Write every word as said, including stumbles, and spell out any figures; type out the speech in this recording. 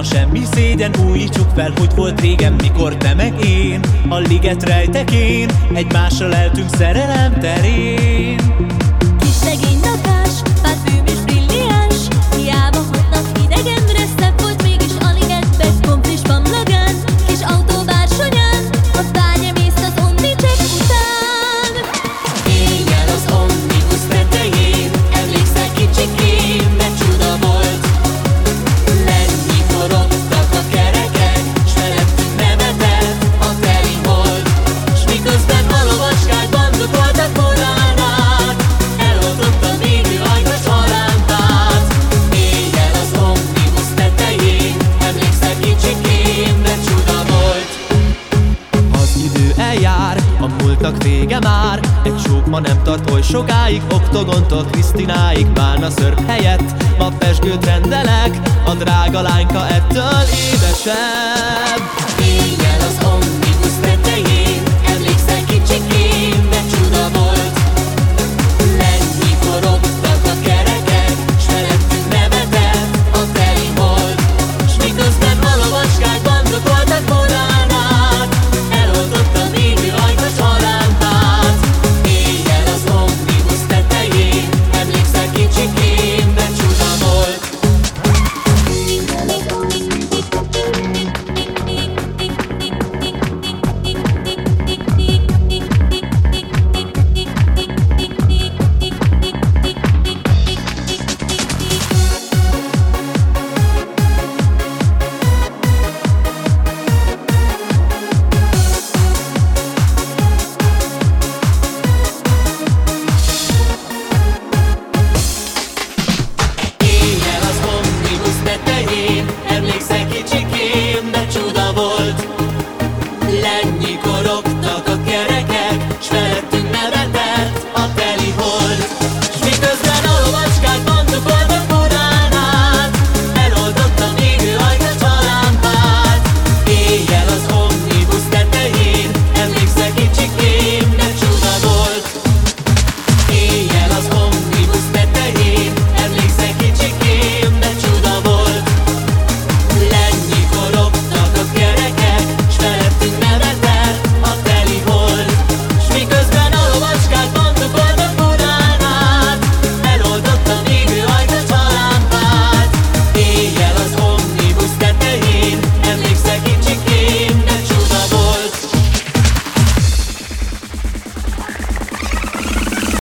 semmi szégyen, újítsuk fel, hogy volt régen, mikor te meg én a liget rejtekén egymással eltűnk szerelem terén. Kis szegény lakás, parfüm és brilliáns, hiába hatnak idegenre, szebb volt mégis a ligetbe. Komplis pamlagán, kis autó bársonyán, a bányemész az omnicheck után. Éjjel az omnibus tetején, emlékszel kicsikén, de csuda volt. Lenni forogtak a kerekek, s felettünk nevetett a teli hold. S miközben a lovaskány bandok voltak moránát, eloltott a végű ajkas halántát. Éjjel az omnibus tetején, emlékszel kicsikén, de csuda volt. Az idő eljár, a múltnak vége már, egy csók ma nem tart oly sokáig, Oktogontól Krisztináig, bálna szörp helyett ma pezsgőt rendelek, a drága lányka ettől édesebb.